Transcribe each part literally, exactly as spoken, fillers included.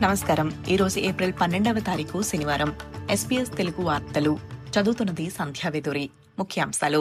నమస్కారం. ఈరోజు ఏప్రిల్ పన్నెండవ తారీఖు శనివారం. ఎస్పీఎస్ తెలుగు వార్తలు చదువుతున్నది సంధ్యావేదూరి. ముఖ్యాంశాలు.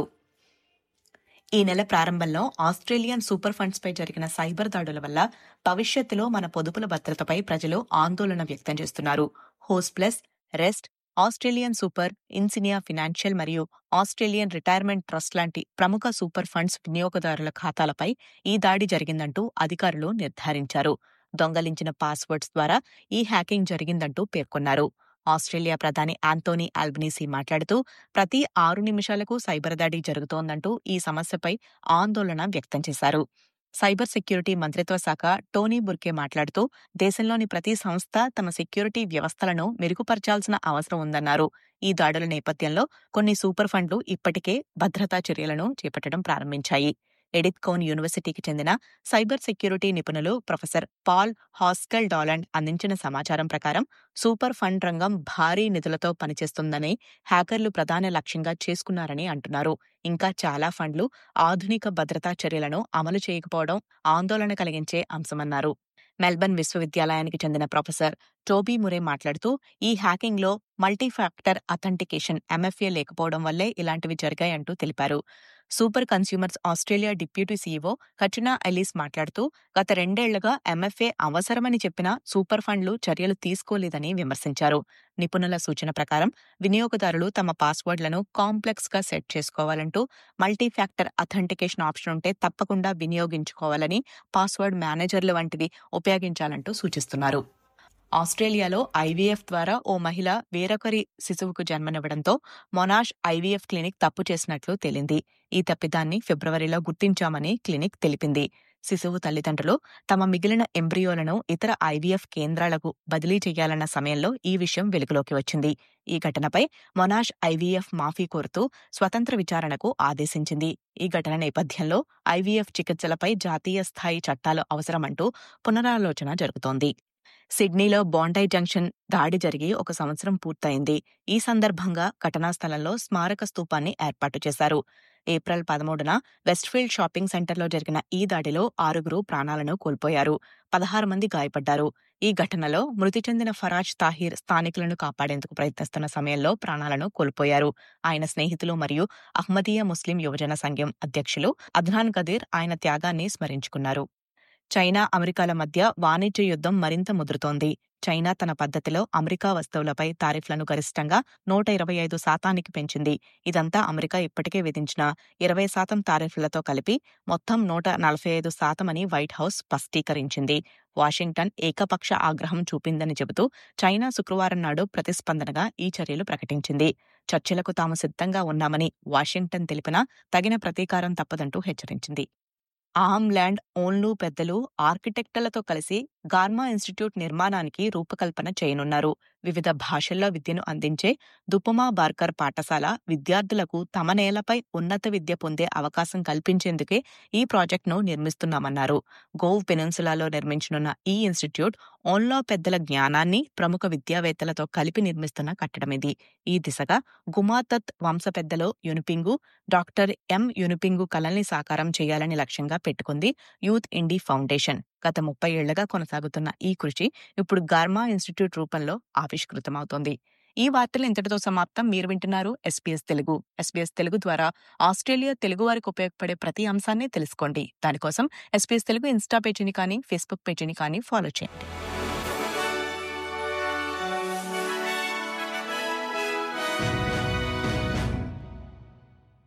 ఈ నెల ప్రారంభంలో ఆస్ట్రేలియన్ సూపర్ ఫండ్స్ పై జరిగిన సైబర్ దాడుల వల్ల భవిష్యత్తులో మన పొదుపుల భద్రతపై ప్రజలు ఆందోళన వ్యక్తం చేస్తున్నారు. Hostplus, Rest, Australian Super, Insignia Financial మరియు ఆస్ట్రేలియన్ రిటైర్మెంట్ ట్రస్ట్ లాంటి ప్రముఖ సూపర్ ఫండ్స్ వినియోగదారుల ఖాతాలపై ఈ దాడి జరిగిందంటూ అధికారులు నిర్ధారించారు. దొంగలించిన పాస్వర్డ్స్ ద్వారా ఈ హ్యాకింగ్ జరిగిందంటూ పేర్కొన్నారు. ఆస్ట్రేలియా ప్రధాని ఆంటోనీ ఆల్బనీసీ మాట్లాడుతూ ప్రతి ఆరు నిమిషాలకు సైబర్ దాడి జరుగుతోందంటూ ఈ సమస్యపై ఆందోళన వ్యక్తం చేశారు. సైబర్ సెక్యూరిటీ మంత్రిత్వ శాఖ టోనీ బుర్కే మాట్లాడుతూ దేశంలోని ప్రతి సంస్థ తమ సెక్యూరిటీ వ్యవస్థలను మెరుగుపరచాల్సిన అవసరం ఉందన్నారు. ఈ దాడుల నేపథ్యంలో కొన్ని సూపర్ ఫండ్లు ఇప్పటికే భద్రతా చర్యలను చేపట్టడం ప్రారంభించాయి. ఎడిత్ కోన్ యూనివర్సిటీకి చెందిన సైబర్ సెక్యూరిటీ నిపుణులు ప్రొఫెసర్ పాల్ హాస్కెల్ డాలండ్ అందించిన సమాచారం ప్రకారం సూపర్ ఫండ్ రంగం భారీ నిధులతో పనిచేస్తుందని, హ్యాకర్లు ప్రధాన లక్ష్యంగా చేసుకున్నారని అంటున్నారు. ఇంకా చాలా ఫండ్లు ఆధునిక భద్రతా చర్యలను అమలు చేయకపోవడం ఆందోళన కలిగించే అంశమన్నారు. మెల్బర్న్ విశ్వవిద్యాలయానికి చెందిన ప్రొఫెసర్ టోబీ మురే మాట్లాడుతూ ఈ హ్యాకింగ్లో మల్టీఫాక్టర్ అథెంటికేషన్ ఎంఎఫ్ఏ లేకపోవడం వల్లే ఇలాంటివి జరిగాయంటూ తెలిపారు. Super consumers Australia deputy CEO Katrina Elise మాట్లాడుతూ గత రెండేళ్లుగా ఎంఎఫ్ఏ అవసరమని చెప్పినా సూపర్ ఫండ్లు చర్యలు తీసుకోలేదని విమర్శించారు. నిపుణుల సూచన ప్రకారం వినియోగదారులు తమ పాస్వర్డ్లను కాంప్లెక్స్ గా సెట్ చేసుకోవాలంటూ, మల్టీఫాక్టర్ అథెంటికేషన్ ఆప్షన్ ఉంటే తప్పకుండా వినియోగించుకోవాలని, పాస్వర్డ్ మేనేజర్లు వంటివి ఉపయోగించాలంటూ సూచిస్తున్నారు. ఆస్ట్రేలియాలో ఐవీఎఫ్ ద్వారా ఓ మహిళ వేరొకరి శిశువుకు జన్మనివ్వడంతో మొనాష్ ఐవీఎఫ్ క్లినిక్ తప్పు చేసినట్లు తేలింది. ఈ తప్పిదాన్ని ఫిబ్రవరిలో గుర్తించామని క్లినిక్ తెలిపింది. శిశువు తల్లిదండ్రులు తమ మిగిలిన ఎంబ్రియోలను ఇతర ఐవీఎఫ్ కేంద్రాలకు బదిలీ చేయాలన్న సమయంలో ఈ విషయం వెలుగులోకి వచ్చింది. ఈ ఘటనపై మొనాష్ ఐవీఎఫ్ మాఫీ కోరుతూ స్వతంత్ర విచారణకు ఆదేశించింది. ఈ ఘటన నేపథ్యంలో ఐవీఎఫ్ చికిత్సలపై జాతీయ స్థాయి చట్టాలు అవసరమంటూ పునరాలోచన జరుగుతోంది. సిడ్నీలో బాండై జంక్షన్ దాడి జరిగి ఒక సంవత్సరం పూర్తయింది. ఈ సందర్భంగా ఘటనా స్థలంలో స్మారక స్తూపాన్ని ఏర్పాటు చేశారు. ఏప్రిల్ పదమూడున వెస్ట్ఫీల్డ్ షాపింగ్ సెంటర్లో జరిగిన ఈ దాడిలో ఆరుగురు ప్రాణాలను కోల్పోయారు. పదహారు మంది గాయపడ్డారు. ఈ ఘటనలో మృతి చెందిన ఫరాజ్ తాహిర్ స్థానికులను కాపాడేందుకు ప్రయత్నిస్తున్న సమయంలో ప్రాణాలను కోల్పోయారు. ఆయన స్నేహితులు మరియు అహ్మదీయ ముస్లిం యువజన సంఘం అధ్యక్షులు అద్నాన్ గదీర్ ఆయన త్యాగాన్ని స్మరించుకున్నారు. చైనా, అమెరికాల మధ్య వాణిజ్య యుద్ధం మరింత ముదురుతోంది. చైనా తన పద్ధతిలో అమెరికా వస్తువులపై తారిఫ్లను గరిష్టంగా నూట ఇరవై ఐదు శాతానికి పెంచింది. ఇదంతా అమెరికా ఇప్పటికే విధించిన ఇరవై శాతం తారిఫ్లతో కలిపి మొత్తం నూట నలభై ఐదు శాతమని వైట్ హౌస్ స్పష్టీకరించింది. వాషింగ్టన్ ఏకపక్ష ఆగ్రహం చూపిందని చెబుతూ చైనా శుక్రవారం నాడు ప్రతిస్పందనగా ఈ చర్యలు ప్రకటించింది. చర్చలకు తాము సిద్ధంగా ఉన్నామని వాషింగ్టన్ తెలిపినా తగిన ప్రతీకారం తప్పదంటూ హెచ్చరించింది. ఆమ్ ల్యాండ్ ఓన్లు పెద్దలు ఆర్కిటెక్టులతో కలిసి గార్మా ఇన్స్టిట్యూట్ నిర్మాణానికి రూపకల్పన చేయనున్నారు. వివిధ భాషల్లో విద్యను అందించే దుపుమా బార్కర్ పాఠశాల విద్యార్థులకు తమ నేలపై ఉన్నత విద్య పొందే అవకాశం కల్పించేందుకే ఈ ప్రాజెక్టును నిర్మిస్తున్నామన్నారు. గోవ్ పెనిన్సులాలో నిర్మించనున్న ఈ ఇన్స్టిట్యూట్ ఓన్లో పెద్దల జ్ఞానాన్ని ప్రముఖ విద్యావేత్తలతో కలిపి నిర్మిస్తున్న కట్టడమిది. ఈ దిశగా గుమాతత్ వంశ పెద్దలో యునిపింగు, డాక్టర్ ఎం యునిపింగు కలల్ని సాకారం చేయాలని లక్ష్యంగా పెట్టుకుంది యూత్ ఇండీ ఫౌండేషన్. గత ముప్పై ఏళ్లుగా కొనసాగుతున్న ఈ కృషి ఇప్పుడు గార్మా ఇన్స్టిట్యూట్ రూపంలో ఆవిష్కృతమవుతోంది. ఈ వార్తలు ఇంతటితో సమాప్తం. మీరు వింటున్నారు ఎస్పీఎస్ తెలుగు. ఎస్పీఎస్ తెలుగు ద్వారా ఆస్ట్రేలియా తెలుగు వారికి ఉపయోగపడే ప్రతి అంశాన్ని తెలుసుకోండి. దానికోసం ఎస్పీఎస్ తెలుగు ఇన్స్టా పేజీని కానీ, ఫేస్బుక్ పేజీని కానీ ఫాలో చేయండి.